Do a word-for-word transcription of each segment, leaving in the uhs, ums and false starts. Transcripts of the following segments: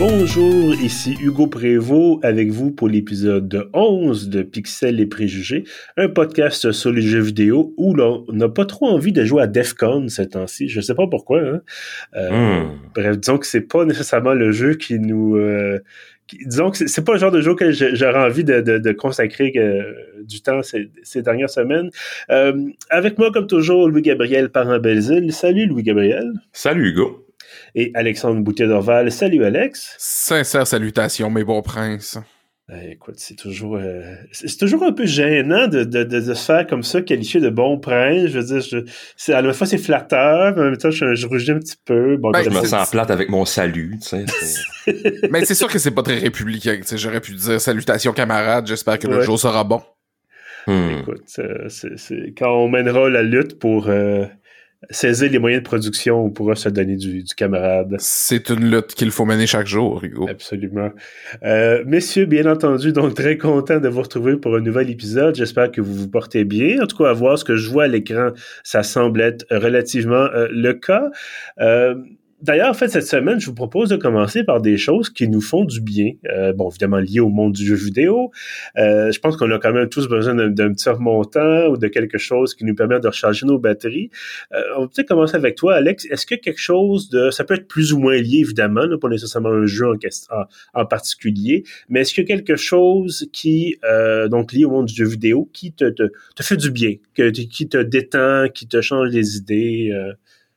Bonjour, ici Hugo Prévost avec vous pour l'épisode onze de Pixels et Préjugés, un podcast sur les jeux vidéo où l'on n'a pas trop envie de jouer à Defcon ces temps-ci. Je sais pas pourquoi. Hein? Euh, mm. Bref, disons que c'est pas nécessairement le jeu qui nous... Euh, qui, disons que c'est, c'est pas le genre de jeu que j'aurais envie de, de, de consacrer euh, du temps ces, ces dernières semaines. Euh, avec moi, comme toujours, Louis-Gabriel Parent-Belzile. Salut Louis-Gabriel. Salut Hugo. Et Alexandre Boutet-Dorval. Salut Alex. Sincère salutations, mes bons princes. Euh, écoute, c'est toujours euh, c'est, c'est toujours un peu gênant de, de, de, de se faire comme ça, qualifier de bon prince. Je veux dire, je, c'est, à la fois c'est flatteur, mais en même temps, je, je rougis un petit peu. Bon, ben, je me sens plate avec mon salut, tu sais. C'est... mais c'est sûr que c'est pas très républicain. Tu sais, j'aurais pu dire salutations camarades, j'espère que ouais. le jour sera bon. Hmm. Écoute, euh, c'est, c'est quand on mènera la lutte pour euh, saisir les moyens de production, on pourra se donner du, du camarade. C'est une lutte qu'il faut mener chaque jour, Hugo. Absolument. Euh, messieurs, bien entendu, donc très content de vous retrouver pour un nouvel épisode. J'espère que vous vous portez bien. En tout cas, à voir ce que je vois à l'écran, ça semble être relativement euh, le cas. Euh, D'ailleurs, en fait, cette semaine, je vous propose de commencer par des choses qui nous font du bien. Euh, bon, évidemment, liées au monde du jeu vidéo. Euh, je pense qu'on a quand même tous besoin d'un, d'un petit remontant ou de quelque chose qui nous permet de recharger nos batteries. Euh, on va peut-être commencer avec toi, Alex. Est-ce que quelque chose de... Ça peut être plus ou moins lié, évidemment, là, pas nécessairement un jeu en, en, en particulier, mais est-ce qu'il y a quelque chose qui, euh, donc lié au monde du jeu vidéo, qui te, te, te fait du bien, que, qui te détend, qui te change les idées euh...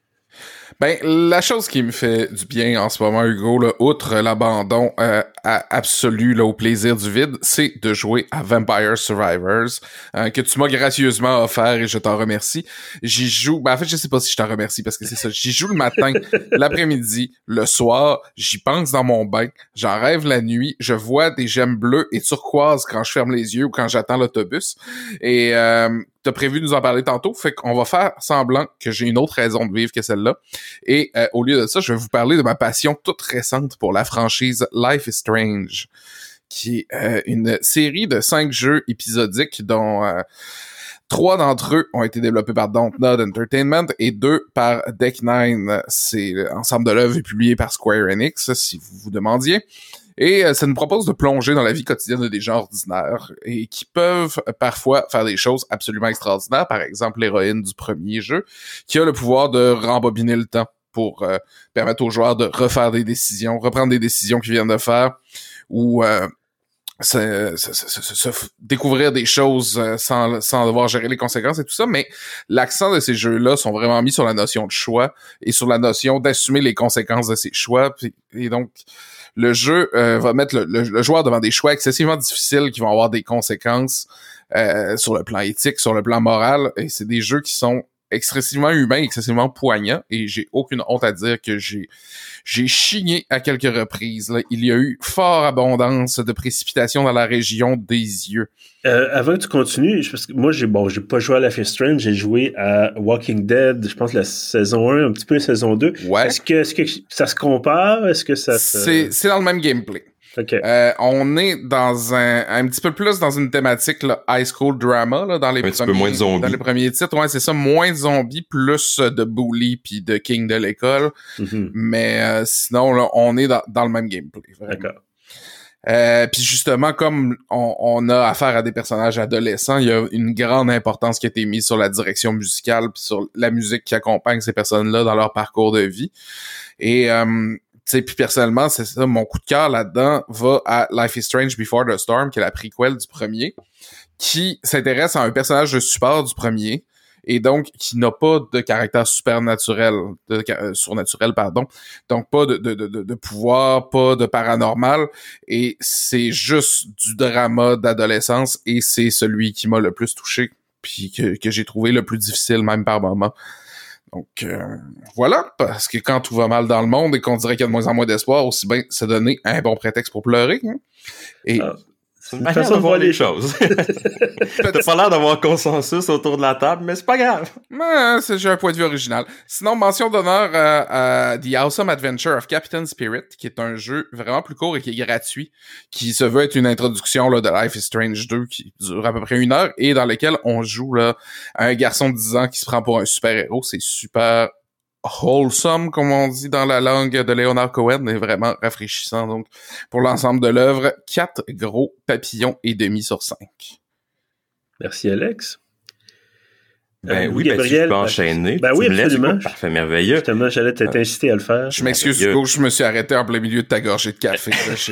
Ben, la chose qui me fait du bien en ce moment, Hugo, là, outre l'abandon euh, absolu là, au plaisir du vide, c'est de jouer à Vampire Survivors, euh, que tu m'as gracieusement offert et je t'en remercie. J'y joue, ben en fait, je sais pas si je t'en remercie parce que c'est ça, j'y joue le matin, l'après-midi, le soir, j'y pense dans mon bain, j'en rêve la nuit, je vois des gemmes bleues et turquoises quand je ferme les yeux ou quand j'attends l'autobus. Et euh, t'as prévu de nous en parler tantôt, fait qu'on va faire semblant que j'ai une autre raison de vivre que celle-là. Et euh, au lieu de ça, je vais vous parler de ma passion toute récente pour la franchise Life is Strange, qui est euh, une série de cinq jeux épisodiques dont euh, trois d'entre eux ont été développés par Dontnod Entertainment et deux par Deck Nine. C'est l'ensemble de l'œuvre est publié par Square Enix, si vous vous demandiez. Et euh, ça nous propose de plonger dans la vie quotidienne des gens ordinaires et qui peuvent euh, parfois faire des choses absolument extraordinaires. Par exemple, l'héroïne du premier jeu qui a le pouvoir de rembobiner le temps pour euh, permettre aux joueurs de refaire des décisions, reprendre des décisions qu'ils viennent de faire ou euh, se, se, se, se, se découvrir des choses euh, sans, sans devoir gérer les conséquences et tout ça. Mais l'accent de ces jeux-là sont vraiment mis sur la notion de choix et sur la notion d'assumer les conséquences de ces choix. Et donc... Le jeu euh, va mettre le, le, le joueur devant des choix excessivement difficiles qui vont avoir des conséquences euh, sur le plan éthique, sur le plan moral. Et c'est des jeux qui sont excessivement humains, excessivement poignants. Et j'ai aucune honte à dire que j'ai j'ai chigné à quelques reprises. Là. Il y a eu fort abondance de précipitations dans la région des yeux. Euh, avant que tu continues, parce que moi, j'ai bon, j'ai pas joué à Life is Strange, j'ai joué à Walking Dead, je pense la saison un, un petit peu la saison deux. Ouais. Est-ce que, est-ce que ça se compare? Est-ce que ça se... C'est, c'est dans le même gameplay. Okay. Euh, on est dans un un petit peu plus dans une thématique là, high school drama là, dans les un premiers petit peu moins de zombies. Dans les premiers titres, ouais, c'est ça, moins de zombies, plus de bully puis de king de l'école. Mm-hmm. Mais euh, sinon là, on est dans, dans le même gameplay. Vraiment. D'accord. Euh, puis justement, comme on, on a affaire à des personnages adolescents, il y a une grande importance qui a été mise sur la direction musicale puis sur la musique qui accompagne ces personnes-là dans leur parcours de vie. Et euh, tu sais, puis personnellement, c'est ça, mon coup de cœur là-dedans va à Life is Strange Before the Storm, qui est la prequel du premier, qui s'intéresse à un personnage de support du premier, et donc qui n'a pas de caractère supernaturel, de, euh, surnaturel, pardon, donc pas de, de, de, de pouvoir, pas de paranormal, et c'est juste du drama d'adolescence, et c'est celui qui m'a le plus touché, puis que, que j'ai trouvé le plus difficile, même par moment. Donc, euh, voilà, parce que quand tout va mal dans le monde et qu'on dirait qu'il y a de moins en moins d'espoir, aussi bien se donner un bon prétexte pour pleurer. Hein? Et ah, c'est une manière de voir les choses. T'as pas l'air d'avoir consensus autour de la table, mais c'est pas grave. Mais c'est, j'ai un point de vue original. Sinon, mention d'honneur à, à The Awesome Adventure of Captain Spirit, qui est un jeu vraiment plus court et qui est gratuit, qui se veut être une introduction là, de Life is Strange deux, qui dure à peu près une heure, et dans lequel on joue là un garçon de dix ans qui se prend pour un super-héros. C'est super wholesome, comme on dit dans la langue de Leonard Cohen, est vraiment rafraîchissant. Donc, pour l'ensemble de l'œuvre, quatre gros papillons et demi sur cinq. Merci, Alex. Ben euh, oui, ben, si je peux enchaîner. Ben oui, absolument. Parfait, merveilleux. Justement, j'allais t'inciter à le faire. Je m'excuse, Hugo, je me suis arrêté en plein milieu de ta gorgée de café.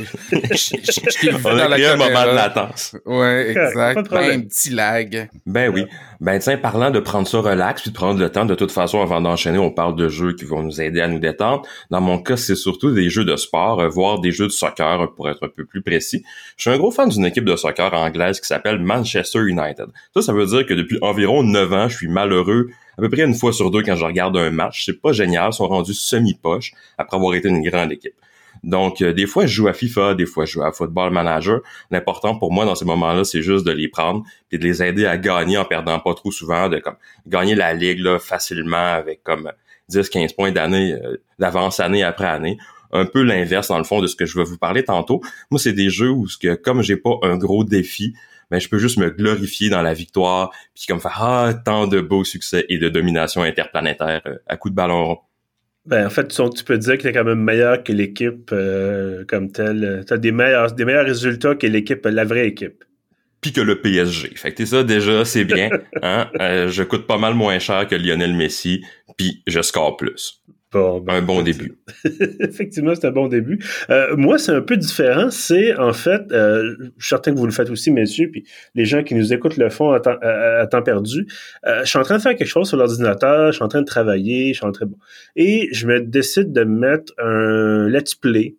On a créé un moment de latence. Ouais, exact. Un petit lag. Ben oui. Ben tiens, parlant de prendre ça relax puis de prendre le temps, de toute façon, avant d'enchaîner, on parle de jeux qui vont nous aider à nous détendre. Dans mon cas, c'est surtout des jeux de sport, euh, voire des jeux de soccer, pour être un peu plus précis. Je suis un gros fan d'une équipe de soccer anglaise qui s'appelle Manchester United. Ça, ça veut dire que depuis environ neuf ans, je suis malheureux à peu près une fois sur deux quand je regarde un match. C'est pas génial, ils sont rendus semi-poche après avoir été une grande équipe. Donc, euh, des fois, je joue à FIFA, des fois, je joue à Football Manager. L'important pour moi, dans ces moments-là, c'est juste de les prendre et de les aider à gagner en perdant pas trop souvent, de comme gagner la ligue là facilement avec comme dix quinze points d'année, euh, d'avance année après année. Un peu l'inverse, dans le fond, de ce que je vais vous parler tantôt. Moi, c'est des jeux où, que, comme j'ai pas un gros défi, ben, je peux juste me glorifier dans la victoire puis comme faire ah, tant de beaux succès et de domination interplanétaire euh, à coups de ballon rond. Ben, en fait, tu, tu peux dire que t'es quand même meilleur que l'équipe euh, comme telle. T'as des meilleurs, des meilleurs résultats que l'équipe, la vraie équipe. Puis que le P S G. Fait que t'es ça, déjà, c'est bien. Hein? Euh, je coûte pas mal moins cher que Lionel Messi, puis je score plus. Bon, ben, un bon début. Effectivement, c'est un bon début. Euh, moi, c'est un peu différent. C'est, en fait, euh, je suis certain que vous le faites aussi, messieurs, puis les gens qui nous écoutent le font à temps, à, à temps perdu. Euh, je suis en train de faire quelque chose sur l'ordinateur, je suis en train de travailler, je suis en train... Bon. Et je me décide de mettre un let's play,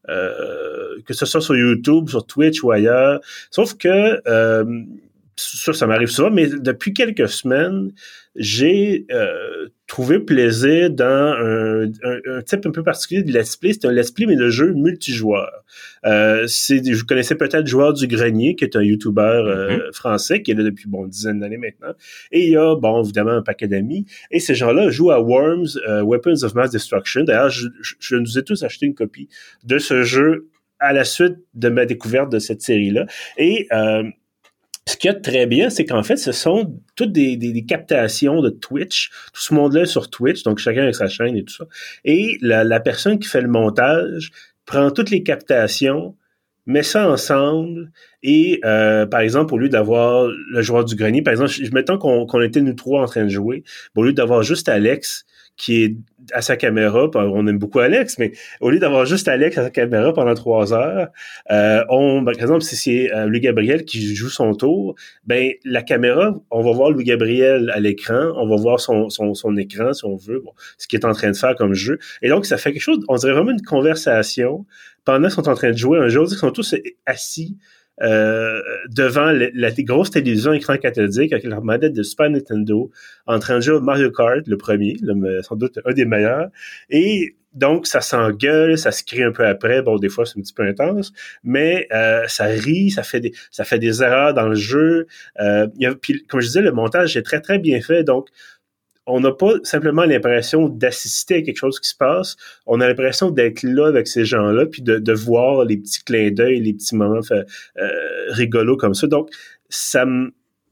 euh, que ce soit sur YouTube, sur Twitch ou ailleurs. Sauf que... Euh, ça, ça m'arrive souvent, mais depuis quelques semaines, j'ai euh, trouvé plaisir dans un, un, un type un peu particulier de let's play. C'est un let's play, mais de jeu multijoueur. Euh, c'est, vous connaissez peut-être Joueur du Grenier, qui est un YouTuber euh, mm-hmm. français, qui est là depuis, bon, une dizaine d'années maintenant. Et il y a, bon, évidemment, un paquet d'amis. Et ces gens-là jouent à Worms, euh, Weapons of Mass Destruction. D'ailleurs, je, je, je nous ai tous acheté une copie de ce jeu à la suite de ma découverte de cette série-là. Et... Euh, ce qu'il y a de très bien, c'est qu'en fait, ce sont toutes des, des, des captations de Twitch. Tout ce monde-là est sur Twitch, donc chacun avec sa chaîne et tout ça. Et la, la personne qui fait le montage prend toutes les captations, met ça ensemble et, euh, par exemple, au lieu d'avoir le joueur du grenier, par exemple, mettons qu'on, qu'on était nous trois en train de jouer, au lieu d'avoir juste Alex qui est à sa caméra, on aime beaucoup Alex, mais au lieu d'avoir juste Alex à sa caméra pendant trois heures, euh, on, par exemple, si c'est euh, Louis-Gabriel qui joue son tour, ben la caméra, on va voir Louis-Gabriel à l'écran, on va voir son, son, son écran, si on veut, bon, ce qu'il est en train de faire comme jeu. Et donc, ça fait quelque chose, on dirait vraiment une conversation pendant qu'ils sont en train de jouer un jeu, ils sont tous assis Euh, devant la, la grosse télévision écran cathodique avec leur manette de Super Nintendo en train de jouer au Mario Kart, le premier, le, sans doute un des meilleurs. Et donc, ça s'engueule, ça se crie un peu après. Bon, des fois, c'est un petit peu intense, mais euh, ça rit, ça fait des ça fait des erreurs dans le jeu. Euh, y a, puis, comme je disais, le montage est très, très bien fait. Donc, on n'a pas simplement l'impression d'assister à quelque chose qui se passe, on a l'impression d'être là avec ces gens-là, puis de, de voir les petits clins d'œil, les petits moments fait, euh, rigolos comme ça. Donc, ça me...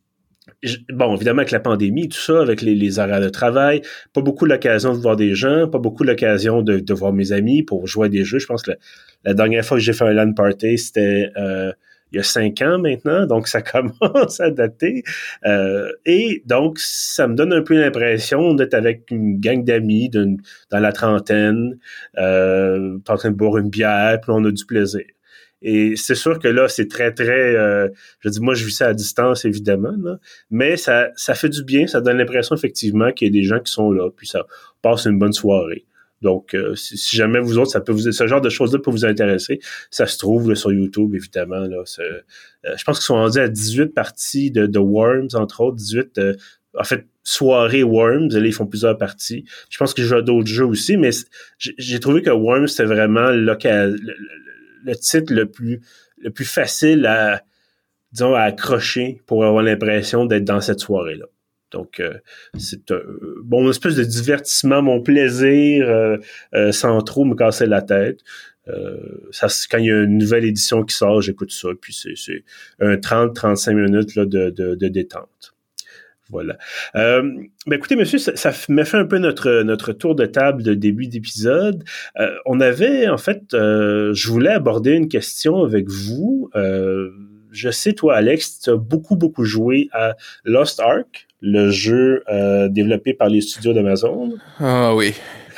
Bon, évidemment, avec la pandémie, tout ça, avec les, les horaires de travail, pas beaucoup l'occasion de voir des gens, pas beaucoup l'occasion de, de voir mes amis pour jouer à des jeux. Je pense que la, la dernière fois que j'ai fait un LAN party, c'était... Euh, il y a cinq ans maintenant, donc ça commence à dater. Euh, et donc, ça me donne un peu l'impression d'être avec une gang d'amis dans la trentaine, euh, en train de boire une bière, puis on a du plaisir. Et c'est sûr que là, c'est très, très... Euh, je dis, moi, je vis ça à distance, évidemment, là, mais ça, ça fait du bien, ça donne l'impression, effectivement, qu'il y a des gens qui sont là, puis ça passe une bonne soirée. Donc, euh, si, si jamais vous autres, ça peut vous, ce genre de choses-là peut vous intéresser, ça se trouve là, sur YouTube, évidemment. Là, euh, je pense qu'ils sont rendus à dix-huit parties de, de Worms, entre autres, dix-huit, euh, en fait, soirées Worms. Là, ils font plusieurs parties. Je pense qu'ils jouent à d'autres jeux aussi, mais j'ai, j'ai trouvé que Worms, c'était vraiment local, le, le, le titre le plus, le plus facile à, disons, à accrocher pour avoir l'impression d'être dans cette soirée-là. Donc, euh, c'est un bon espèce de divertissement, mon plaisir, euh, euh, sans trop me casser la tête. Euh, ça, quand il y a une nouvelle édition qui sort, j'écoute ça, puis c'est, c'est un trente à trente-cinq minutes là, de, de, de détente. Voilà. Euh, ben écoutez, monsieur, ça, ça m'a fait un peu notre notre tour de table de début d'épisode. Euh, on avait, en fait, euh, je voulais aborder une question avec vous. Euh, je sais, toi, Alex, tu as beaucoup, beaucoup joué à Lost Ark, le jeu euh, développé par les studios d'Amazon. Ah oui.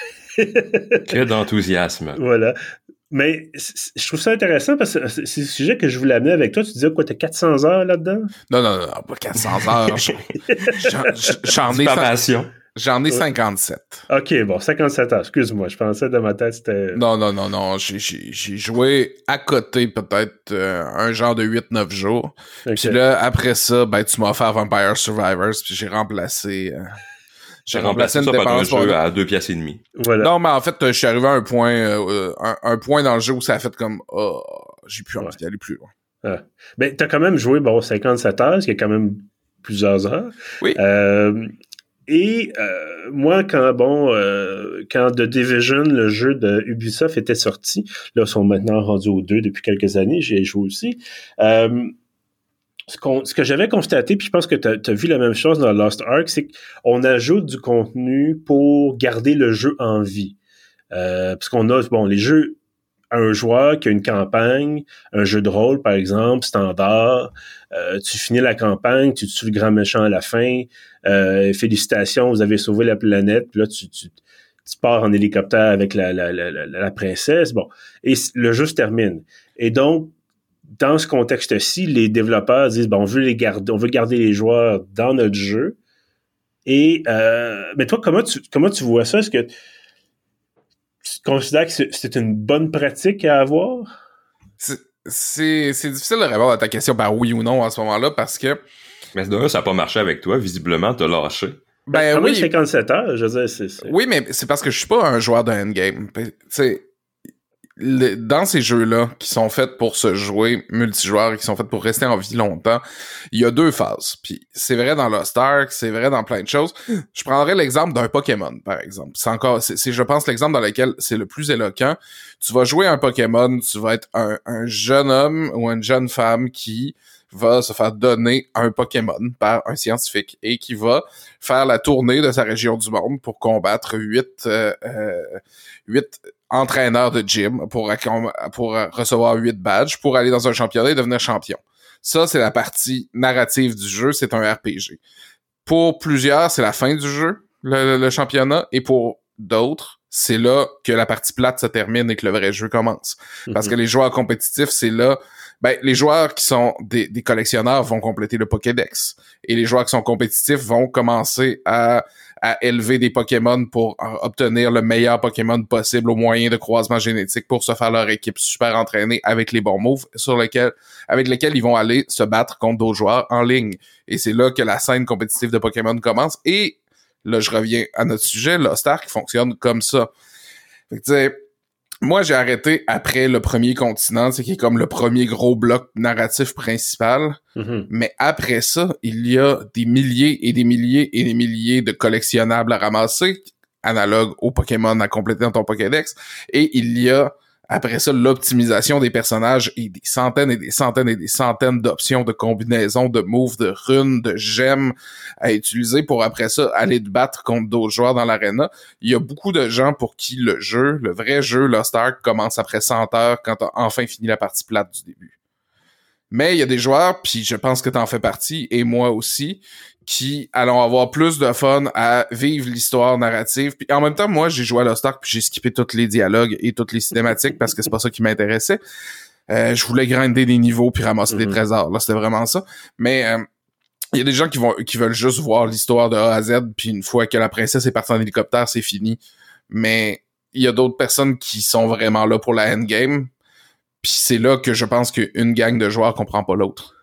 Que d'enthousiasme. Voilà. Mais je trouve ça intéressant parce que c'est le sujet que je voulais amener avec toi. Tu disais quoi, t'as quatre cents heures là-dedans? Non, non, non, pas quatre cents heures. J'en, j'en ai... Passion. J'en ai cinquante-sept. OK, bon, cinquante-sept heures. Excuse-moi, je pensais dans ma tête, c'était... Non, non, non, non. J'ai, j'ai, j'ai joué à côté peut-être euh, un genre de huit neuf jours. Okay. Puis là, après ça, ben, tu m'as offert Vampire Survivors, puis j'ai remplacé... Euh... J'ai remplacé une dépense par un jeu à deux pièces et demie. Voilà. Non, mais en fait, je suis arrivé à un point, euh, un, un point dans le jeu où ça a fait comme, oh, j'ai plus envie ouais. d'aller plus loin. Ah. Ben, t'as quand même joué, bon, cinquante-sept heures, ce qui est quand même plusieurs heures. Oui. Euh, et euh, moi, quand, bon, euh, quand The Division, le jeu de Ubisoft était sorti, là, ils sont maintenant rendus aux deux depuis quelques années, j'y ai joué aussi. Euh, Ce, qu'on, ce que j'avais constaté, puis je pense que tu as vu la même chose dans Lost Ark, c'est qu'on ajoute du contenu pour garder le jeu en vie. Euh, parce qu'on a, bon, les jeux, un joueur qui a une campagne, un jeu de rôle, par exemple, standard, euh, tu finis la campagne, tu tues le grand méchant à la fin, euh, félicitations, vous avez sauvé la planète, puis là, tu, tu, tu pars en hélicoptère avec la, la, la, la, la princesse, bon, et le jeu se termine. Et donc, dans ce contexte-ci, les développeurs disent bon, on veut les garder, on veut garder les joueurs dans notre jeu. Et euh, mais toi, comment tu comment tu vois ça? Est-ce que tu considères que c'est, c'est une bonne pratique à avoir? C'est, c'est, c'est difficile de répondre à ta question par oui ou non à ce moment-là parce que. Mais d'un, ça n'a pas marché avec toi. Visiblement, t'as lâché. Ben, ben oui. cinquante-sept heures, je veux dire, c'est, c'est... Oui, mais c'est parce que je suis pas un joueur de endgame. Tu sais. Le, dans ces jeux-là, qui sont faits pour se jouer multijoueur et qui sont faits pour rester en vie longtemps, il y a deux phases. Puis c'est vrai dans Lost Ark, c'est vrai dans plein de choses. Je prendrais l'exemple d'un Pokémon, par exemple. C'est encore, c'est, c'est je pense, l'exemple dans lequel c'est le plus éloquent. Tu vas jouer un Pokémon, tu vas être un, un jeune homme ou une jeune femme qui va se faire donner un Pokémon par un scientifique et qui va faire la tournée de sa région du monde pour combattre huit, euh, euh, huit entraîneur de gym pour, pour recevoir huit badges, pour aller dans un championnat et devenir champion. Ça, c'est la partie narrative du jeu, c'est un R P G. Pour plusieurs, c'est la fin du jeu, le, le championnat, et pour d'autres, c'est là que la partie plate se termine et que le vrai jeu commence. Mm-hmm. Parce que les joueurs compétitifs, c'est là... Ben, les joueurs qui sont des, des collectionneurs vont compléter le Pokédex. Et les joueurs qui sont compétitifs vont commencer à, à élever des Pokémon pour obtenir le meilleur Pokémon possible au moyen de croisement génétique pour se faire leur équipe super entraînée avec les bons moves sur lesquels, avec lesquels ils vont aller se battre contre d'autres joueurs en ligne. Et c'est là que la scène compétitive de Pokémon commence. Et là, je reviens à notre sujet, Lost Ark fonctionne comme ça. Fait que tu sais, moi, j'ai arrêté après le premier continent, c'est qui est comme le premier gros bloc narratif principal. Mm-hmm. Mais après ça, il y a des milliers et des milliers et des milliers de collectionnables à ramasser, analogues aux Pokémon à compléter dans ton Pokédex. Et il y a, après ça, l'optimisation des personnages et des centaines et des centaines et des centaines d'options de combinaisons, de moves, de runes, de gemmes à utiliser pour après ça aller te battre contre d'autres joueurs dans l'aréna. Il y a beaucoup de gens pour qui le jeu, le vrai jeu Lost Ark commence après cent heures quand t'as enfin fini la partie plate du début. Mais il y a des joueurs, puis je pense que t'en fais partie, et moi aussi, qui allons avoir plus de fun à vivre l'histoire narrative. Puis en même temps, moi, j'ai joué à Lost Ark, puis j'ai skippé tous les dialogues et toutes les cinématiques parce que c'est pas ça qui m'intéressait. Euh, je voulais grinder des niveaux puis ramasser mm-hmm. des trésors. Là, c'était vraiment ça. Mais euh, il y a des gens qui vont qui veulent juste voir l'histoire de A à Z, puis une fois que la princesse est partie en hélicoptère, c'est fini. Mais il y a d'autres personnes qui sont vraiment là pour la endgame. Puis c'est là que je pense qu'une gang de joueurs comprend pas l'autre.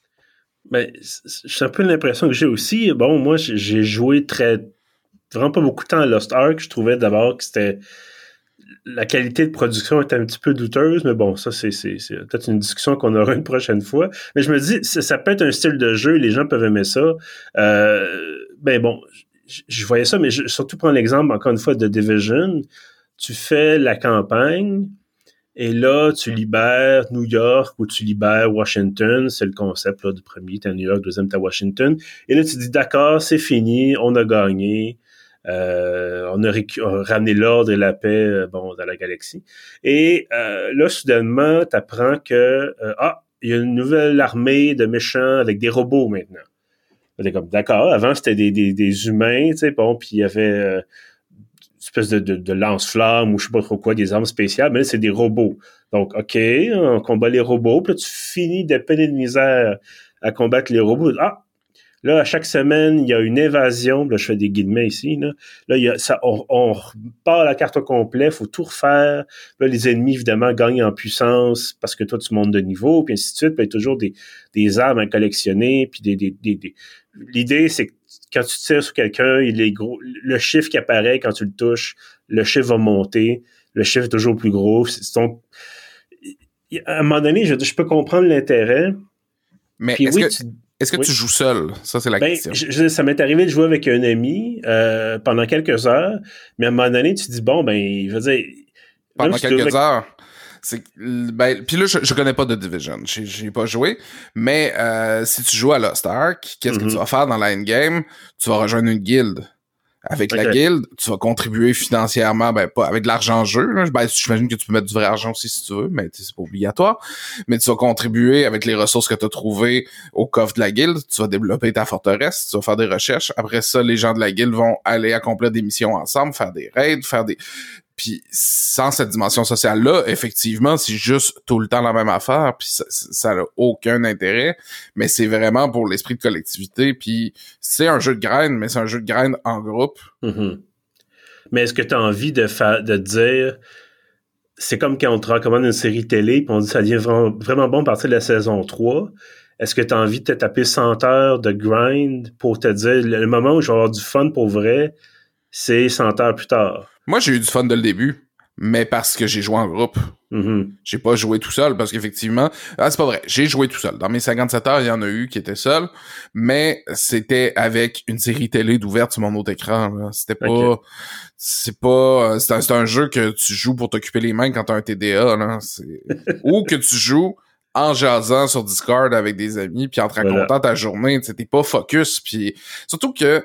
Ben, c'est un peu l'impression que j'ai aussi. Bon, moi, j'ai joué très... vraiment pas beaucoup de temps à Lost Ark. Je trouvais d'abord que c'était... la qualité de production était un petit peu douteuse, mais bon, ça, c'est, c'est, c'est peut-être une discussion qu'on aura une prochaine fois. Mais je me dis, ça, ça peut être un style de jeu, les gens peuvent aimer ça. Euh, ben bon, je, je voyais ça, mais je, surtout prendre l'exemple, encore une fois, de Division. Tu fais la campagne... Et là, tu libères New York ou tu libères Washington. C'est le concept là, du premier, t'es à New York, deuxième, t'es à Washington. Et là, tu dis, d'accord, c'est fini, on a gagné. Euh, on, a récu- on a ramené l'ordre et la paix euh, bon, dans la galaxie. Et euh, là, soudainement, t'apprends que euh, ah, il y a une nouvelle armée de méchants avec des robots maintenant. T'es comme, d'accord, avant, c'était des, des, des humains, tu sais, bon, puis il y avait... Euh, espèce de, de, de lance-flamme ou je sais pas trop quoi, des armes spéciales, mais là, c'est des robots. Donc, OK, on combat les robots, puis là, tu finis de peine et de misère à combattre les robots. Ah! Là, à chaque semaine, il y a une invasion. Là, je fais des guillemets ici. Là, là il y a, ça, on, on part la carte au complet, il faut tout refaire. Là, les ennemis, évidemment, gagnent en puissance parce que toi, tu montes de niveau, puis ainsi de suite. Puis il y a toujours des, des armes à collectionner, puis des... des, des, des... L'idée, c'est que quand tu tires sur quelqu'un, il est gros. Le chiffre qui apparaît quand tu le touches, le chiffre va monter. Le chiffre est toujours plus gros. C'est donc, à un moment donné, je, je peux comprendre l'intérêt. Mais puis est-ce oui, que, tu, est-ce que oui. tu joues seul? Ça, c'est la ben, question. Je, je, ça m'est arrivé de jouer avec un ami euh, pendant quelques heures, mais à un moment donné, tu te dis, bon, ben, je veux dire... Pendant si quelques avec... heures? C'est, ben, puis là, je, je connais pas de Division. J'ai, j'ai pas joué. Mais euh, si tu joues à Lost Ark, qu'est-ce mm-hmm. que tu vas faire dans la endgame? Tu vas rejoindre une guilde. Avec okay. la guilde, tu vas contribuer financièrement, ben pas avec de l'argent en jeu. Là. Ben, j'imagine que tu peux mettre du vrai argent aussi si tu veux, mais c'est pas obligatoire. Mais tu vas contribuer avec les ressources que tu as trouvées au coffre de la guilde. Tu vas développer ta forteresse, tu vas faire des recherches. Après ça, les gens de la guilde vont aller accomplir des missions ensemble, faire des raids, faire des... Puis sans cette dimension sociale-là, effectivement, c'est juste tout le temps la même affaire, puis ça, ça n'a aucun intérêt, mais c'est vraiment pour l'esprit de collectivité, puis c'est un jeu de grind, mais c'est un jeu de grind en groupe. Mm-hmm. Mais est-ce que tu as envie de faire, de dire, c'est comme quand on te recommande une série télé, puis on dit ça devient vraiment, vraiment bon à partir de la saison trois, est-ce que tu as envie de te taper cent heures de grind pour te dire, le moment où je vais avoir du fun pour vrai, c'est cent heures plus tard? Moi, j'ai eu du fun dès le début, mais parce que j'ai joué en groupe. Mm-hmm. J'ai pas joué tout seul, parce qu'effectivement... Ah, c'est pas vrai, j'ai joué tout seul. Dans mes cinquante-sept heures, il y en a eu qui étaient seuls, mais c'était avec une série télé d'ouverte sur mon autre écran. Là. C'était pas... Okay. C'est pas... C'est un, c'est un jeu que tu joues pour t'occuper les mains quand t'as un T D A, là. C'est... Ou que tu joues en jasant sur Discord avec des amis, puis en te racontant voilà. ta journée. T'sais, t'es pas focus, puis... Surtout que...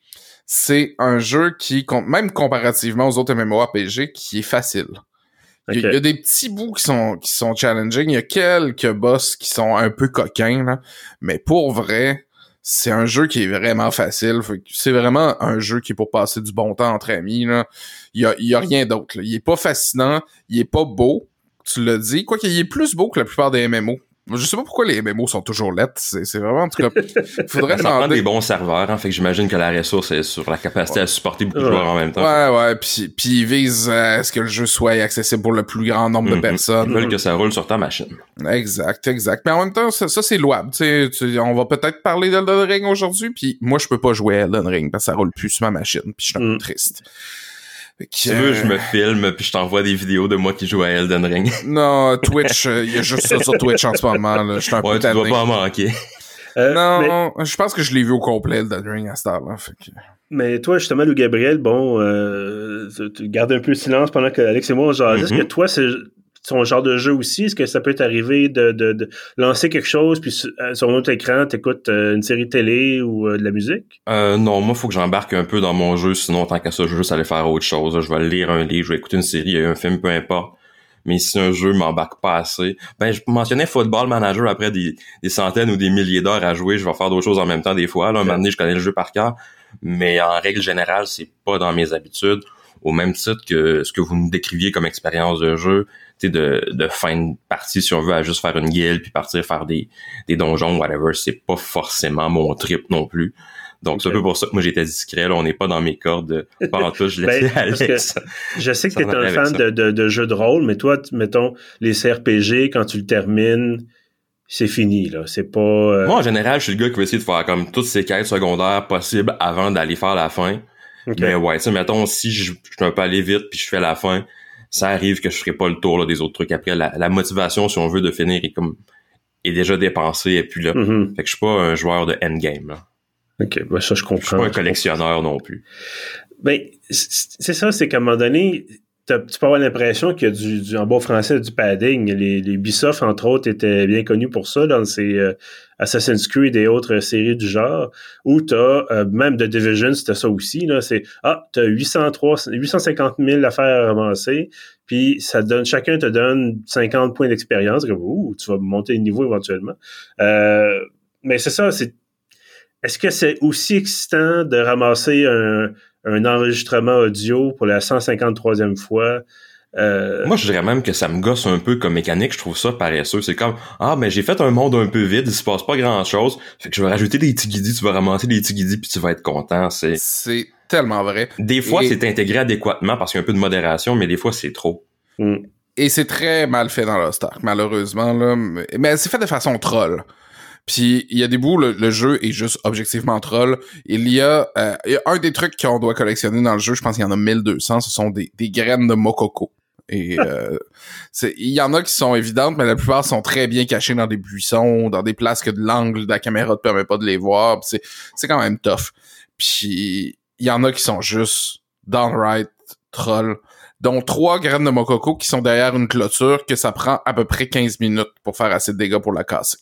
c'est un jeu qui, même comparativement aux autres MMORPG, qui est facile. Okay. Il, y a, il y a des petits bouts qui sont qui sont challenging, il y a quelques boss qui sont un peu coquins, là, mais pour vrai, c'est un jeu qui est vraiment facile. C'est vraiment un jeu qui est pour passer du bon temps entre amis. Là. Il y a, il y a rien d'autre. Là. Il est pas fascinant, il est pas beau, tu l'as dit, quoi qu'il est plus beau que la plupart des M M O. Je sais pas pourquoi les M M O sont toujours lettres. C'est, c'est vraiment, en tout cas, faudrait ça demander... prend des bons serveurs, hein, fait que j'imagine que la ressource est sur la capacité ouais. à supporter beaucoup de ouais. joueurs en même temps. Ouais, ouais, puis puis ils visent à ce que le jeu soit accessible pour le plus grand nombre mm-hmm. de personnes. Ils veulent que ça roule sur ta machine. Exact, exact. Mais en même temps, ça, ça c'est louable. Tu sais, on va peut-être parler d'Elden Ring aujourd'hui, puis moi, je peux pas jouer à Elden Ring parce que ça roule plus sur ma machine, puis je suis un peu mm. triste. Si tu veux, je me filme puis je t'envoie des vidéos de moi qui joue à Elden Ring. Non, Twitch, il euh, y a juste ça sur Twitch en ce moment. Là. Je suis un ouais, peu tanné. Tu dois pas en manquer. Euh, non, mais... je pense que je l'ai vu au complet, Elden Ring, à cette heure-là. Fait que... Mais toi, justement, Lou Gabriel, bon, euh, tu gardes un peu le silence pendant que Alex et moi on jasait. Mm-hmm. Est-ce que toi, c'est ton genre de jeu aussi? Est-ce que ça peut t'arriver de, de, de lancer quelque chose puis sur un autre écran, t'écoutes euh, une série télé ou euh, de la musique? Euh, non, moi, faut que j'embarque un peu dans mon jeu, sinon, tant qu'à ça, je veux juste aller faire autre chose. Je vais lire un livre, je vais écouter une série, un film, peu importe. Mais si un jeu m'embarque pas assez, ben, je mentionnais Football Manager après des, des centaines ou des milliers d'heures à jouer, je vais faire d'autres choses en même temps des fois. Là, un moment donné, je connais le jeu par cœur. Mais en règle générale, c'est pas dans mes habitudes. Au même titre que ce que vous nous décriviez comme expérience de jeu, tu sais, de, de fin de partie, si on veut, à juste faire une guilde puis partir faire des, des donjons, whatever, c'est pas forcément mon trip non plus. Donc, okay. C'est un peu pour ça que moi, j'étais discret, là. On n'est pas dans mes cordes. Pas en tout, je laissais ben, Alex. Je sais que t'es un fan de, de, de jeux de rôle, mais toi, mettons, les C R P G, quand tu le termines, c'est fini, là. C'est pas... Euh... Moi, en général, je suis le gars qui veut essayer de faire comme toutes ces quêtes secondaires possibles avant d'aller faire la fin. Okay. Mais ouais, tu sais, mettons, si je, je suis un peu allé vite puis je fais la fin, ça arrive que je ferai pas le tour là, des autres trucs. Après, la, la motivation, si on veut, de finir est comme est déjà dépensée et puis là. Mm-hmm. Fait que je suis pas un joueur de endgame, là. OK, ben ça, je comprends. Je suis pas un collectionneur non plus. Ben, c'est ça, c'est qu'à un moment donné, tu peux avoir l'impression qu'il y a du, du, en bon français, du padding. Les, les Ubisoft, entre autres, étaient bien connus pour ça dans ces euh, Assassin's Creed et autres séries du genre, où t'as, euh, même The Division, c'était ça aussi, là, c'est, ah, t'as huit cent trois, huit cent cinquante mille affaires à ramasser, puis ça donne, chacun te donne cinquante points d'expérience, comme, ouh, tu vas monter le niveau éventuellement. Euh, mais c'est ça, c'est, est-ce que c'est aussi excitant de ramasser un, un enregistrement audio pour la cent cinquante-troisième fois? Euh... Moi, je dirais même que ça me gosse un peu comme mécanique. Je trouve ça paresseux. C'est comme, ah, mais j'ai fait un monde un peu vide, il se passe pas grand-chose. Fait que je vais rajouter des tigidis, tu vas ramasser des tigidis puis tu vas être content. C'est, c'est tellement vrai. Des fois, et... c'est intégré adéquatement parce qu'il y a un peu de modération, mais des fois, c'est trop. Mm. Et c'est très mal fait dans Lost Ark, malheureusement, là. Mais c'est fait de façon troll. Puis il y a des bouts, le, le jeu est juste objectivement troll. Il y a, euh, il y a un des trucs qu'on doit collectionner dans le jeu, je pense qu'il y en a mille deux cents, ce sont des, des graines de mokoko. Et euh, c'est, il y en a qui sont évidentes, mais la plupart sont très bien cachées dans des buissons, dans des places que de l'angle de la caméra ne permet pas de les voir. Puis c'est, c'est quand même tough. Puis il y en a qui sont juste downright troll, dont trois graines de mokoko qui sont derrière une clôture que ça prend à peu près quinze minutes pour faire assez de dégâts pour la casser.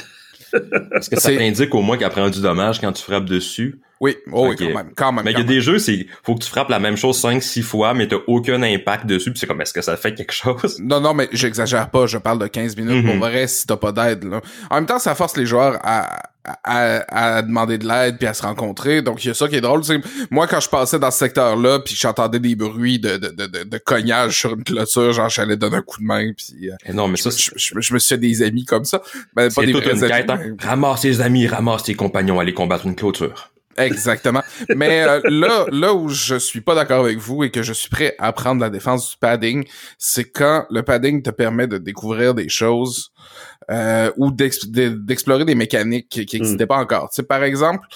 Est-ce que ça c'est... t'indique au moins qu'elle prend du dommage quand tu frappes dessus? Oui, oh okay. oui, quand même, quand même. Mais il y a même. des jeux, c'est faut que tu frappes la même chose cinq six fois, mais t'as aucun impact dessus, pis c'est comme, est-ce que ça fait quelque chose? Non, non, mais j'exagère pas, je parle de quinze minutes, mm-hmm. pour vrai, si t'as pas d'aide, là. En même temps, ça force les joueurs à, à, à demander de l'aide puis à se rencontrer, donc il y a ça qui est drôle, c'est moi, quand je passais dans ce secteur-là, puis j'entendais des bruits de, de, de, de, de cognage sur une clôture, genre, j'allais donner un coup de main, puis euh, non, mais je, ça, je, je, je me suis fait des amis comme ça. Ben, c'est pas des toute vrais une quête, amis, hein? Ramasse tes amis, ramasse tes compagnons, aller combattre une clôture. Exactement. Mais euh, là, là où je suis pas d'accord avec vous et que je suis prêt à prendre la défense du padding, c'est quand le padding te permet de découvrir des choses euh, ou d'ex- d'explorer des mécaniques qui n'existaient mm. pas encore. Tu sais, par exemple,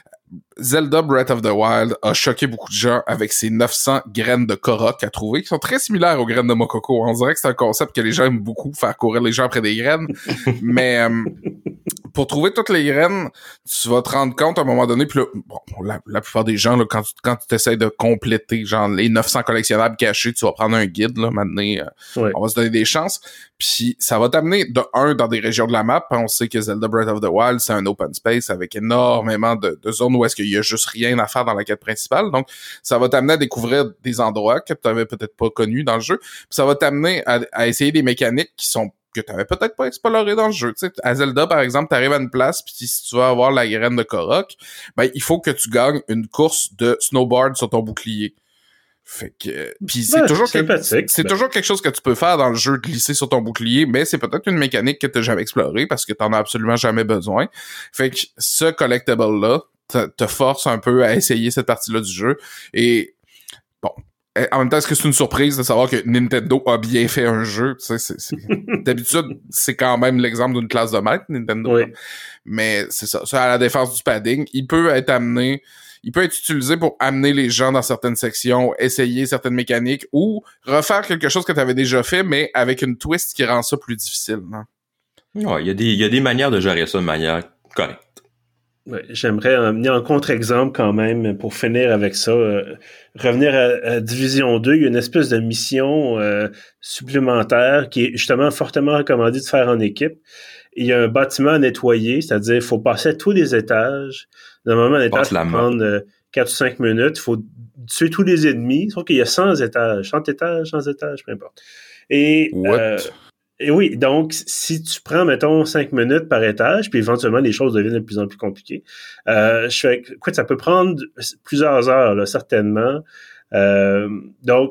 Zelda Breath of the Wild a choqué beaucoup de gens avec ses neuf cents graines de Korok à trouver, qui sont très similaires aux graines de Mokoko. On dirait que c'est un concept que les gens aiment beaucoup, faire courir les gens après des graines. Mais euh, pour trouver toutes les graines, tu vas te rendre compte à un moment donné, puis là, bon, la, la plupart des gens, là, quand tu quand tu essaies de compléter genre les neuf cents collectionnables cachés, tu vas prendre un guide, là, maintenant, euh, ouais. on va se donner des chances. Puis ça va t'amener, de un, dans des régions de la map. On sait que Zelda Breath of the Wild, c'est un open space avec énormément de, de zones où est-ce qu'il y a juste rien à faire dans la quête principale. Donc, ça va t'amener à découvrir des endroits que tu avais peut-être pas connus dans le jeu. Puis ça va t'amener à, à essayer des mécaniques qui sont que tu avais peut-être pas exploré dans le jeu. Tu sais, à Zelda, par exemple, tu arrives à une place, puis si tu veux avoir la graine de Korok, ben il faut que tu gagnes une course de snowboard sur ton bouclier. Fait que puis c'est ouais, toujours c'est, que, c'est, c'est ben. toujours quelque chose que tu peux faire dans le jeu, glisser sur ton bouclier, mais c'est peut-être une mécanique que tu n'as jamais explorée parce que tu n'en as absolument jamais besoin. Fait que ce collectible là te, te force un peu à essayer cette partie-là du jeu. Et bon, en même temps, est-ce que c'est une surprise de savoir que Nintendo a bien fait un jeu? Tu sais, c'est, c'est... d'habitude, c'est quand même l'exemple d'une classe de maître, Nintendo. Oui. Mais c'est ça. Ça, à la défense du padding, il peut être amené, il peut être utilisé pour amener les gens dans certaines sections, essayer certaines mécaniques ou refaire quelque chose que tu avais déjà fait, mais avec une twist qui rend ça plus difficile. Non? Ouais, il y a des, il y a des manières de gérer ça de manière correcte. Ouais, j'aimerais amener en contre-exemple quand même, pour finir avec ça, euh, revenir à, à Division deux, il y a une espèce de mission euh, supplémentaire qui est justement fortement recommandée de faire en équipe. Il y a un bâtiment à nettoyer, c'est-à-dire il faut passer à tous les étages. Normalement, un étage peut prendre euh, quatre ou cinq minutes, il faut tuer tous les ennemis, sauf qu'il y a cent étages, cent étages, cent étages, peu importe. Et What? Euh, Et oui, donc, si tu prends, mettons, cinq minutes par étage, puis éventuellement, les choses deviennent de plus en plus compliquées, euh, je fais, quoi, ça peut prendre plusieurs heures, là, certainement. Euh, donc,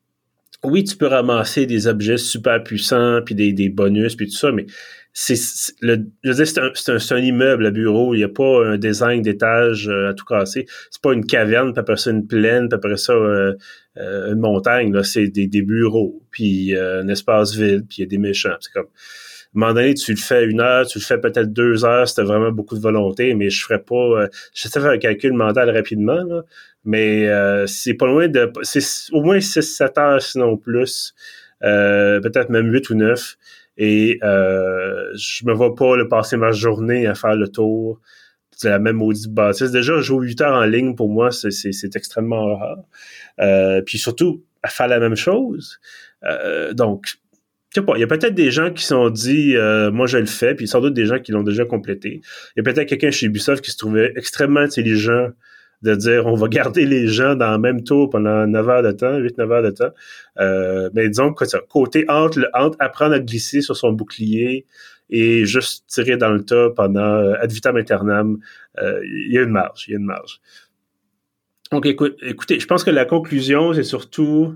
oui, tu peux ramasser des objets super puissants, puis des, des bonus, puis tout ça, mais c'est, c'est le, je veux dire, c'est un, c'est un, c'est un immeuble, le bureau, il n'y a pas un design d'étage euh, à tout casser. C'est pas une caverne, puis après ça, une plaine, puis après ça, euh, euh, une montagne, là, c'est des, des bureaux, puis euh, un espace vide, puis il y a des méchants. C'est comme, à un moment donné, tu le fais une heure, tu le fais peut-être deux heures, c'était vraiment beaucoup de volonté, mais je ferais pas, euh, je sais faire un calcul mental rapidement, là, mais euh, c'est pas loin de, c'est au moins six sept heures, sinon plus, euh, peut-être même huit ou neuf. Et euh, je me vois pas là, passer ma journée à faire le tour de la même maudite bâtisse. Déjà, jouer huit heures en ligne, pour moi, c'est, c'est, c'est extrêmement rare. Euh, puis surtout, à faire la même chose. Euh, donc, je sais pas, il y a peut-être des gens qui se sont dit euh, moi je le fais, puis sans doute des gens qui l'ont déjà complété. Il y a peut-être quelqu'un chez Ubisoft qui se trouvait extrêmement intelligent de dire on va garder les gens dans le même tour pendant neuf heures de temps, huit neuf heures de temps. Euh, mais disons que ça, côté entre, le, entre apprendre à glisser sur son bouclier et juste tirer dans le tas pendant euh, ad vitam aeternam, euh, il y a une marge, il y a une marge. Donc écoute, écoutez, je pense que la conclusion, c'est surtout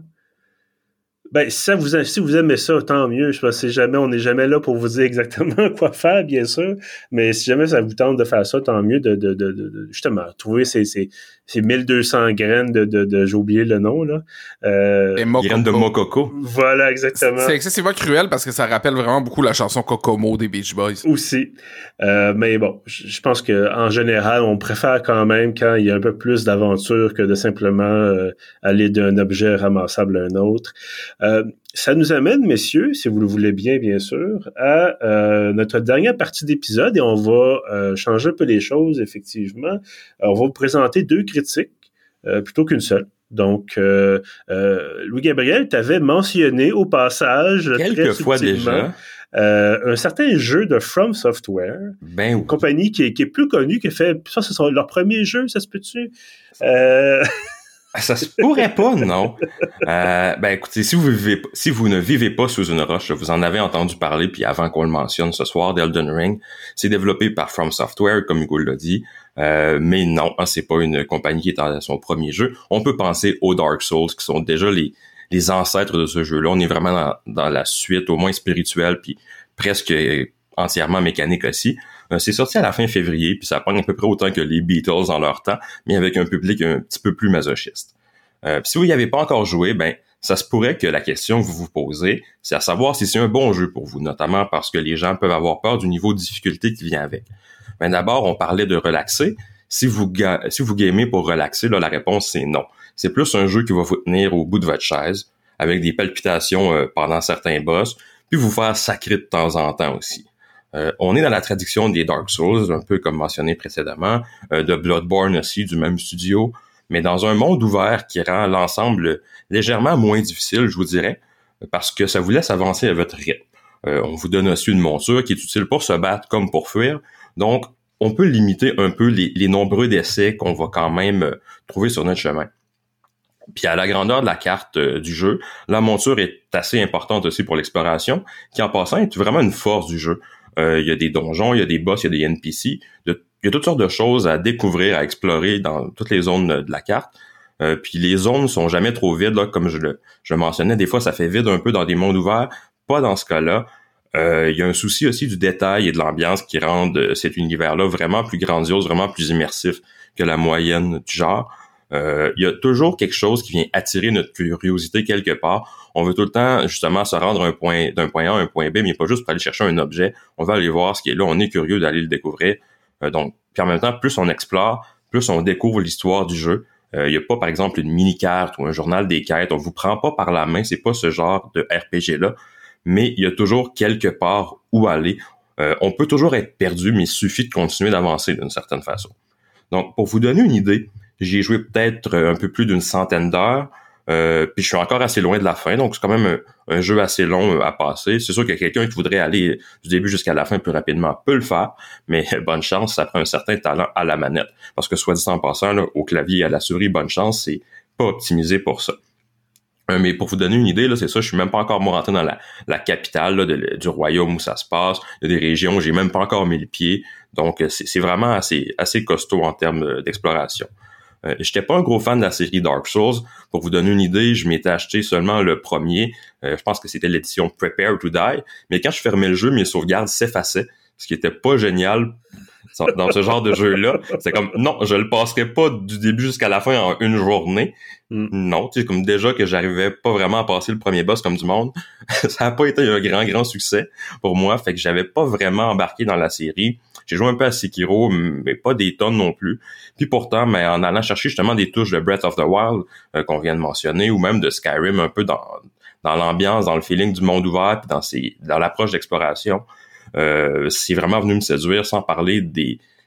ben, si, ça vous, si vous aimez ça, tant mieux. Je pense que jamais, on n'est jamais là pour vous dire exactement quoi faire, bien sûr. Mais si jamais ça vous tente de faire ça, tant mieux de, de, de, de justement, trouver ces, ces, ces mille deux cents graines de, de, de j'ai oublié le nom, là. Euh, Les graines de Mococo. Voilà, exactement. C'est excessivement cruel parce que ça rappelle vraiment beaucoup la chanson Kokomo des Beach Boys. Aussi. Euh, mais bon, je pense que en général, on préfère quand même quand il y a un peu plus d'aventure que de simplement euh, aller d'un objet ramassable à un autre. Euh, ça nous amène, messieurs, si vous le voulez bien, bien sûr, à euh, notre dernière partie d'épisode et on va euh, changer un peu les choses, effectivement. Alors, on va vous présenter deux critiques euh, plutôt qu'une seule. Donc, euh, euh, Louis-Gabriel, tu avais mentionné au passage, quelques fois déjà, euh, un certain jeu de From Software, ben oui. Une compagnie qui est, qui est plus connue, qui a fait, ça, c'est leur premier jeu, ça se peut-tu? Euh... Ça se pourrait pas, non. Euh, ben écoutez, si vous vivez, si vous ne vivez pas sous une roche, vous en avez entendu parler, puis avant qu'on le mentionne ce soir, d'Elden Ring, c'est développé par From Software, comme Hugo l'a dit, euh, mais non, hein, c'est pas une compagnie qui est dans son premier jeu. On peut penser aux Dark Souls, qui sont déjà les les ancêtres de ce jeu-là. On est vraiment dans, dans la suite, au moins spirituelle, puis presque entièrement mécanique aussi. Euh, c'est sorti à la fin février, puis ça prend à peu près autant que les Beatles dans leur temps, mais avec un public un petit peu plus masochiste. Euh, si vous n'y avez pas encore joué, ben ça se pourrait que la question que vous vous posez, c'est à savoir si c'est un bon jeu pour vous, notamment parce que les gens peuvent avoir peur du niveau de difficulté qui vient avec. Ben d'abord, on parlait de relaxer. Si vous ga- si vous gamez pour relaxer, là, la réponse c'est non. C'est plus un jeu qui va vous tenir au bout de votre chaise, avec des palpitations euh, pendant certains boss, puis vous faire sacrer de temps en temps aussi. Euh, on est dans la tradition des Dark Souls, un peu comme mentionné précédemment, euh, de Bloodborne aussi, du même studio, mais dans un monde ouvert qui rend l'ensemble légèrement moins difficile, je vous dirais, parce que ça vous laisse avancer à votre rythme. Euh, on vous donne aussi une monture qui est utile pour se battre comme pour fuir, donc on peut limiter un peu les, les nombreux décès qu'on va quand même euh, trouver sur notre chemin. Puis à la grandeur de la carte euh, du jeu, la monture est assez importante aussi pour l'exploration, qui en passant est vraiment une force du jeu. Euh, il y a des donjons, il y a des boss, il y a des N P C, de, il y a toutes sortes de choses à découvrir, à explorer dans toutes les zones de la carte. Euh, puis les zones sont jamais trop vides, là, comme je le, je le mentionnais, des fois ça fait vide un peu dans des mondes ouverts, pas dans ce cas-là. Euh, il y a un souci aussi du détail et de l'ambiance qui rendent cet univers-là vraiment plus grandiose, vraiment plus immersif que la moyenne du genre. Euh, il y a toujours quelque chose qui vient attirer notre curiosité quelque part. On veut tout le temps, justement, se rendre un point, d'un point A à un point B, mais pas juste pour aller chercher un objet. On va aller voir ce qui est là. On est curieux d'aller le découvrir. Euh, donc, puis en même temps, plus on explore, plus on découvre l'histoire du jeu. Euh, il y a pas, par exemple, une mini-carte ou un journal des quêtes. On vous prend pas par la main. C'est pas ce genre de R P G-là. Mais il y a toujours quelque part où aller. Euh, on peut toujours être perdu, mais il suffit de continuer d'avancer d'une certaine façon. Donc, pour vous donner une idée, j'y ai joué peut-être un peu plus d'une centaine d'heures, euh, puis je suis encore assez loin de la fin, donc c'est quand même un, un jeu assez long à passer. C'est sûr qu'il y a quelqu'un qui voudrait aller du début jusqu'à la fin plus rapidement peut le faire, mais bonne chance, ça prend un certain talent à la manette. Parce que soit dit en passant, là, au clavier et à la souris, bonne chance, c'est pas optimisé pour ça. Euh, mais pour vous donner une idée, là, c'est ça, je suis même pas encore moi rentré dans la, la capitale là, de, du royaume où ça se passe. Il y a des régions où j'ai même pas encore mis le pied, donc c'est, c'est vraiment assez, assez costaud en termes d'exploration. Euh, j'étais pas un gros fan de la série Dark Souls. Pour vous donner une idée, je m'étais acheté seulement le premier. Euh, je pense que c'était l'édition Prepare to Die. Mais quand je fermais le jeu, mes sauvegardes s'effaçaient, ce qui était pas génial dans ce genre de jeu-là. C'est comme, non, je le passerai pas du début jusqu'à la fin en une journée. Mm. Non, tu sais, comme déjà que j'arrivais pas vraiment à passer le premier boss comme du monde, ça a pas été un grand, grand succès pour moi. Fait que j'avais pas vraiment embarqué dans la série. J'ai joué un peu à Sekiro, mais pas des tonnes non plus. Puis pourtant, mais en allant chercher justement des touches de Breath of the Wild euh, qu'on vient de mentionner, ou même de Skyrim, un peu dans dans l'ambiance, dans le feeling du monde ouvert, puis dans ses, dans l'approche d'exploration, euh, c'est vraiment venu me séduire, sans parler des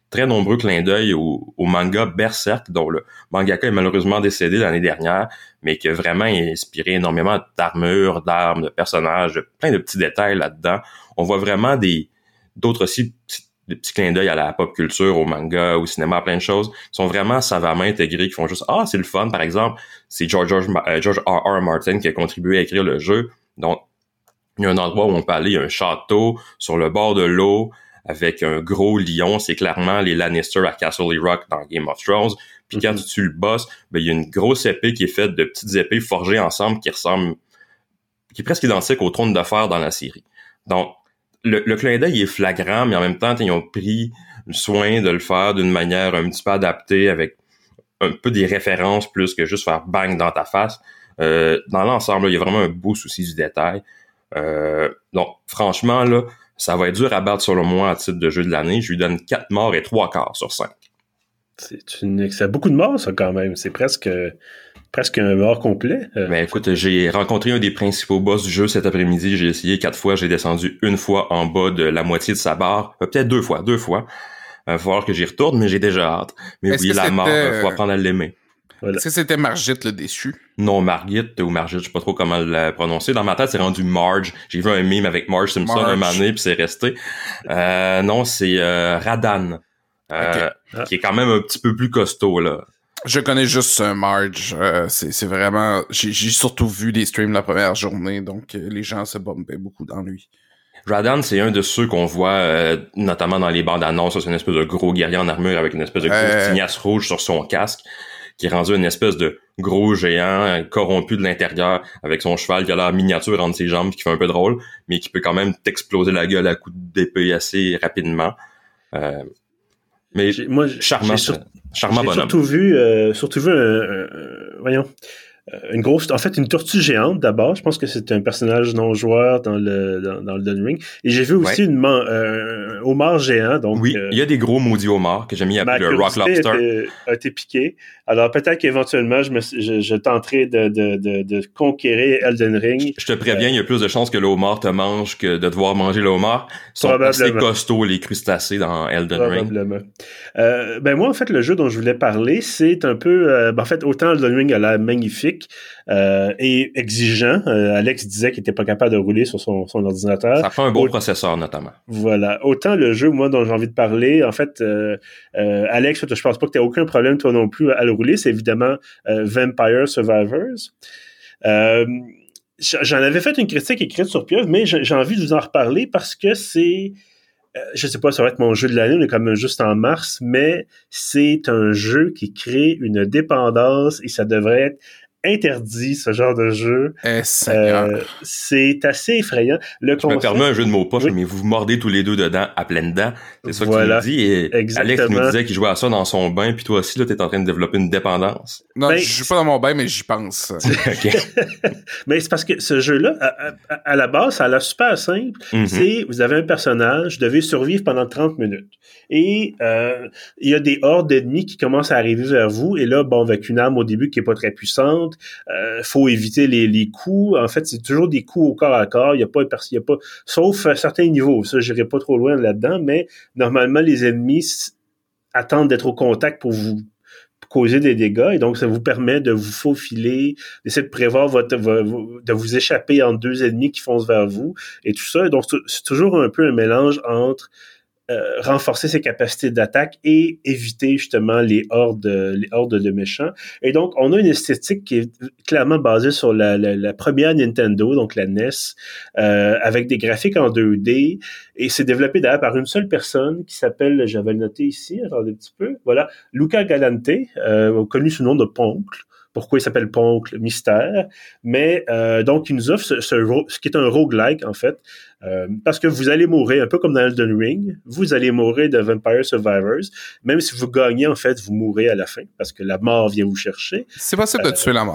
très nombreux clins d'œil au, au manga Berserk, dont le mangaka est malheureusement décédé l'année dernière, mais qui a vraiment inspiré énormément d'armures, d'armes, de personnages, de plein de petits détails là-dedans. On voit vraiment des d'autres aussi petits, des petits clins d'œil à la pop culture, au manga, au cinéma, à plein de choses, qui sont vraiment savamment intégrés, qui font juste « Ah, c'est le fun ». Par exemple, c'est George, George, euh, George R R. Martin qui a contribué à écrire le jeu. Donc, il y a un endroit où on peut aller, il y a un château sur le bord de l'eau avec un gros lion. C'est clairement les Lannister à Castle Rock dans Game of Thrones. Puis mm-hmm. quand tu tues le boss, ben, il y a une grosse épée qui est faite de petites épées forgées ensemble qui ressemble, qui est presque identique au trône de fer dans la série. Donc, le, le clin d'œil est flagrant, mais en même temps, ils ont pris le soin de le faire d'une manière un petit peu adaptée avec un peu des références plus que juste faire bang dans ta face. Euh, dans l'ensemble, il y a vraiment un beau souci du détail. Euh, donc, franchement, là, ça va être dur à battre selon moi à titre de jeu de l'année. Je lui donne quatre morts et trois quarts sur cinq. C'est, une, c'est beaucoup de morts, ça, quand même. C'est presque, presque un mort complet. Euh, ben, écoute, j'ai rencontré un des principaux boss du jeu cet après-midi. J'ai essayé quatre fois. J'ai descendu une fois en bas de la moitié de sa barre. Euh, peut-être deux fois, deux fois. Il va falloir que j'y retourne, mais j'ai déjà hâte. Mais Est-ce oui, la c'était... mort, il faut apprendre à l'aimer. Voilà. Est-ce que c'était Margit le déçu? Non, Margit ou Margit, je sais pas trop comment le prononcer. Dans ma tête, c'est rendu Marge. J'ai vu un meme avec Marge Simpson Marge. un moment donné, puis c'est resté. Euh, non, c'est euh, Radan, euh, Okay. Ah. qui est quand même un petit peu plus costaud, là. Je connais juste euh, Marge. Euh, c'est, c'est vraiment... J'ai, j'ai surtout vu des streams la première journée, donc euh, les gens se bombaient beaucoup dans lui. Radan, c'est un de ceux qu'on voit euh, notamment dans les bandes annonces. C'est une espèce de gros guerrier en armure avec une espèce de grosse Euh... tignasse rouge sur son casque, qui est rendu une espèce de gros géant corrompu de l'intérieur avec son cheval qui a l'air miniature entre ses jambes, qui fait un peu drôle, mais qui peut quand même t'exploser la gueule à coups d'épée assez rapidement. Euh, mais j'ai, moi, charmant, j'ai, sur, charmant j'ai bonhomme. surtout vu, euh, surtout vu un, un, un, voyons, une grosse, en fait, une tortue géante d'abord. Je pense que c'est un personnage non joueur dans le dans, dans le Elden Ring. Et j'ai vu aussi ouais. une euh, un homard géant. Donc oui, euh, il y a des gros maudits homards que j'ai mis appeler le Rock Lobster. A été, a été piqué. Alors peut-être qu'éventuellement je me je, je tenterai de, de de de conquérir Elden Ring. Je te préviens, il euh, y a plus de chances que le homard te mange que de devoir manger le homard. Ils sont assez costauds les crustacés dans Elden Probablement. Ring. Euh, ben moi en fait le jeu dont je voulais parler, c'est un peu euh, ben, en fait autant Elden Ring a l'air magnifique euh, et exigeant. Euh, Alex disait qu'il était pas capable de rouler sur son, son ordinateur. Ça prend un bon Autant, processeur notamment. Voilà. Autant le jeu moi dont j'ai envie de parler, en fait, euh, euh, Alex, je pense pas que tu aies aucun problème toi non plus à le rouler. C'est évidemment euh, Vampire Survivors. Euh, j'en avais fait une critique écrite sur Pieuvre, mais j'ai, j'ai envie de vous en reparler parce que c'est Euh, je sais pas, ça va être mon jeu de l'année, on est quand même juste en mars, mais c'est un jeu qui crée une dépendance et ça devrait être interdit, ce genre de jeu. Eh, euh, c'est assez effrayant. Le Je concept... me permets un jeu de mots poche, oui. mais vous vous mordez tous les deux dedans à pleines dents. C'est ça voilà. qu'il nous dit. Et Exactement. Alex nous disait qu'il jouait à ça dans son bain, puis toi aussi, là, t'es en train de développer une dépendance. Non, ben, je joue pas dans mon bain, mais j'y pense. Okay. Mais c'est parce que ce jeu-là, à, à, à la base, ça a l'air super simple. Mm-hmm. C'est, vous avez un personnage, vous devez survivre pendant trente minutes. Et euh, il y a des hordes d'ennemis qui commencent à arriver vers vous. Et là, bon, avec une arme au début qui est pas très puissante, euh, faut éviter les, les coups. En fait, c'est toujours des coups au corps à corps. Il y a pas, il y a pas, sauf à certains niveaux. Ça, j'irai pas trop loin là-dedans. Mais normalement, les ennemis attendent d'être au contact pour vous causer des dégâts, et donc ça vous permet de vous faufiler, d'essayer de prévoir votre, votre de vous échapper entre deux ennemis qui foncent vers vous, et tout ça. Donc c'est toujours un peu un mélange entre Euh, renforcer ses capacités d'attaque et éviter justement les hordes, les hordes de méchants. Et donc, on a une esthétique qui est clairement basée sur la, la, la première Nintendo, donc la N E S, euh, avec des graphiques en deux D. Et c'est développé d'ailleurs par une seule personne qui s'appelle, j'avais le noté ici, attendez un petit peu, voilà, Luca Galante, euh, connu sous le nom de Poncle. Pourquoi il s'appelle Poncle? Mystère. Mais euh, donc, il nous offre ce, ce, ce qui est un roguelike, en fait, euh, parce que vous allez mourir, un peu comme dans Elden Ring, vous allez mourir de Vampire Survivors. Même si vous gagnez, en fait, vous mourrez à la fin, parce que la mort vient vous chercher. C'est possible euh, de tuer la mort.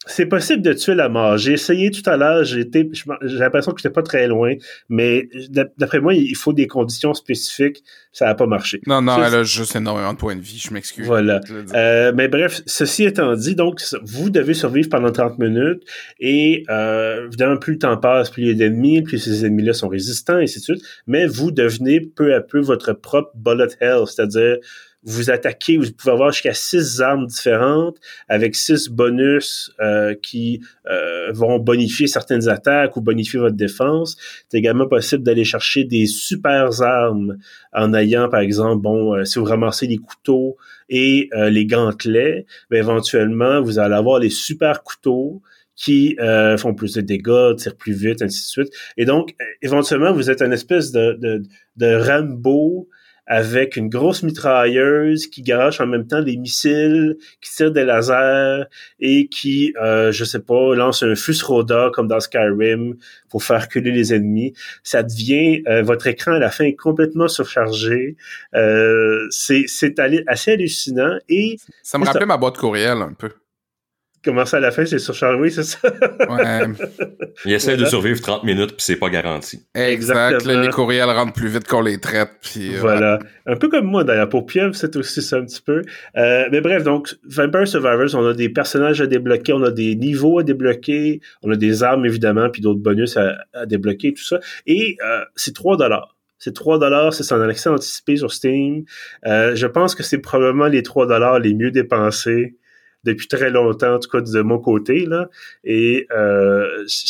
C'est possible de tuer la mort. J'ai essayé tout à l'heure, j'ai été, j'ai l'impression que j'étais pas très loin, mais d'après moi, il faut des conditions spécifiques. Ça n'a pas marché. Non, non, ça, elle a juste énormément de points de vie, je m'excuse. Voilà. Euh, mais bref, ceci étant dit, donc, vous devez survivre pendant trente minutes et, euh, évidemment, plus le temps passe, plus il y a d'ennemis, plus ces ennemis-là sont résistants, et ainsi de suite. Mais vous devenez peu à peu votre propre bullet hell, c'est-à-dire, vous attaquez, vous pouvez avoir jusqu'à six armes différentes avec six bonus euh, qui euh, vont bonifier certaines attaques ou bonifier votre défense. C'est également possible d'aller chercher des super armes en ayant, par exemple, bon, euh, si vous ramassez les couteaux et euh, les gantelets, bien, éventuellement, vous allez avoir les super couteaux qui euh, font plus de dégâts, tirent plus vite, ainsi de suite. Et donc, éventuellement, vous êtes une espèce de, de, de Rambo avec une grosse mitrailleuse qui garoche en même temps des missiles, qui tire des lasers et qui, euh, je sais pas, lance un Fusroda comme dans Skyrim pour faire reculer les ennemis. Ça devient, euh, votre écran à la fin est complètement surchargé. Euh, c'est, c'est assez hallucinant et... Ça me rappelait ma boîte courriel un peu. Comment ça, à la fin, c'est surchargé, oui, c'est ça? Ouais. Il essaie voilà. de survivre trente minutes, puis c'est pas garanti. Exact. Là, les courriels rentrent plus vite qu'on les traite. Puis, voilà. Ouais. Un peu comme moi, d'ailleurs. Pour Pieuvre, c'est aussi ça un petit peu. Euh, mais bref, donc, Vampire Survivors, on a des personnages à débloquer, on a des niveaux à débloquer, on a des armes, évidemment, puis d'autres bonus à, à débloquer, tout ça. Et euh, c'est trois dollars. C'est trois dollars, c'est en accès anticipé sur Steam. Euh, je pense que c'est probablement les trois dollars les mieux dépensés depuis très longtemps, en tout cas de mon côté, là. Et euh,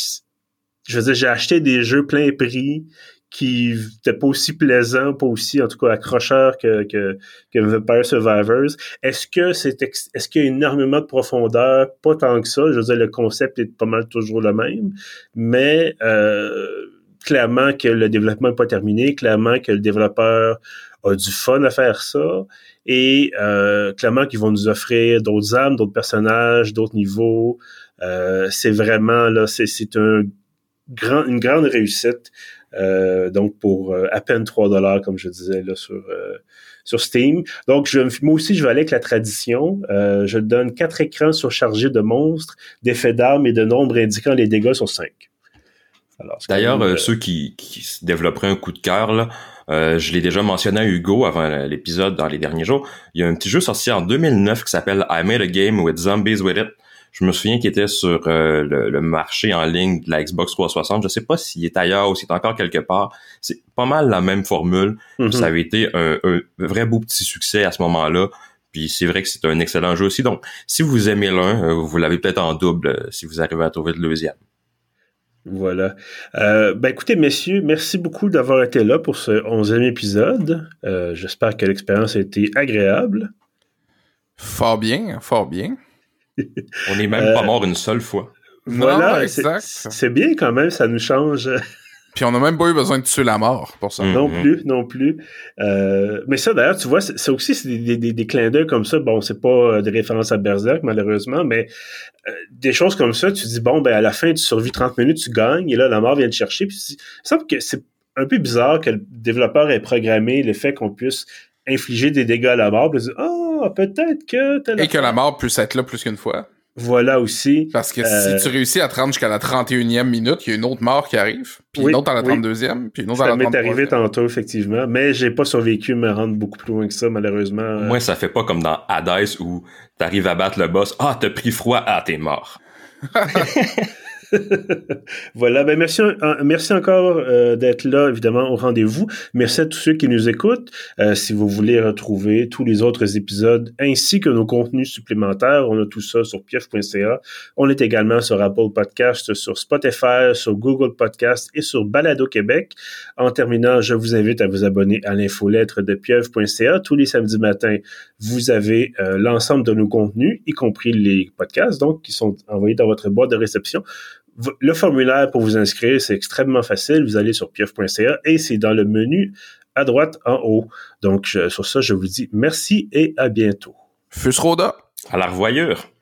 je veux dire, j'ai acheté des jeux plein prix qui n'étaient pas aussi plaisants, pas aussi, en tout cas, accrocheurs que, que, que Vampire Survivors. Est-ce que c'est ex- est-ce qu'il y a énormément de profondeur? Pas tant que ça. Je veux dire, le concept est pas mal toujours le même. Mais euh, clairement que le développement n'est pas terminé, clairement que le développeur a du fun à faire ça. Et euh, clairement qu'ils vont nous offrir d'autres armes, d'autres personnages, d'autres niveaux. Euh, c'est vraiment, là, c'est, c'est un grand, une grande réussite. Euh, donc, pour euh, à peine trois dollars, comme je disais, là, sur, euh, sur Steam. Donc, je, moi aussi, je vais aller avec la tradition. Euh, je donne quatre écrans surchargés de monstres, d'effets d'armes et de nombres indiquant les dégâts sur cinq. Alors, D'ailleurs, même, euh, ceux qui, qui se développeraient un coup de cœur, là, Euh, je l'ai déjà mentionné à Hugo avant l'épisode dans les derniers jours. Il y a un petit jeu sorti en deux mille neuf qui s'appelle I Made a Game with Zombies with It. Je me souviens qu'il était sur euh, le, le marché en ligne de la Xbox trois cent soixante. Je sais pas s'il est ailleurs ou s'il est encore quelque part. C'est pas mal la même formule. Mm-hmm. Ça avait été un, un vrai beau petit succès à ce moment-là. Puis c'est vrai que c'est un excellent jeu aussi. Donc, si vous aimez l'un, vous l'avez peut-être en double si vous arrivez à trouver le deuxième. Voilà. Euh, ben écoutez, messieurs, merci beaucoup d'avoir été là pour ce onzième épisode. Euh, j'espère que l'expérience a été agréable. Fort bien, fort bien. On n'est même euh, pas mort une seule fois. Voilà, non, exact. C'est, c'est bien quand même, ça nous change. Puis on n'a même pas eu besoin de tuer la mort pour ça. Mm-hmm. Non plus, non plus. Euh, mais ça, d'ailleurs, tu vois, c'est, c'est aussi c'est des, des, des clins d'œil comme ça. Bon, c'est pas des références à Berserk, malheureusement, mais euh, des choses comme ça, tu dis, bon, ben à la fin, tu survis trente minutes, tu gagnes, et là, la mort vient te chercher. Puis il semble que c'est un peu bizarre que le développeur ait programmé le fait qu'on puisse infliger des dégâts à la mort, puis dire, ah, oh, peut-être que... Et que la mort puisse être là plus qu'une fois. Voilà aussi. Parce que euh, si tu réussis à te rendre jusqu'à la trente et unième minute, il y a une autre mort qui arrive, puis oui, une autre à la trente-deuxième, oui. puis une autre ça à la trente-troisième. Ça m'est arrivé tantôt, effectivement, mais j'ai pas survécu me rendre beaucoup plus loin que ça, malheureusement. Moi, ça fait pas comme dans Hades où t'arrives à battre le boss, ah, t'as pris froid, ah, t'es mort. Voilà, ben merci, merci encore euh, d'être là, évidemment, au rendez-vous. Merci à tous ceux qui nous écoutent. Euh, si vous voulez retrouver tous les autres épisodes ainsi que nos contenus supplémentaires, on a tout ça sur pieuvre point c a. On est également sur Apple Podcast, sur Spotify, sur Google Podcast et sur Balado Québec. En terminant, je vous invite à vous abonner à l'infolettre de pieuvre point c a. Tous les samedis matins, vous avez euh, l'ensemble de nos contenus, y compris les podcasts, donc, qui sont envoyés dans votre boîte de réception. Le formulaire pour vous inscrire, c'est extrêmement facile. Vous allez sur pieuvre point c a et c'est dans le menu à droite en haut. Donc, je, sur ça, je vous dis merci et à bientôt. Fusroda. À la revoyure.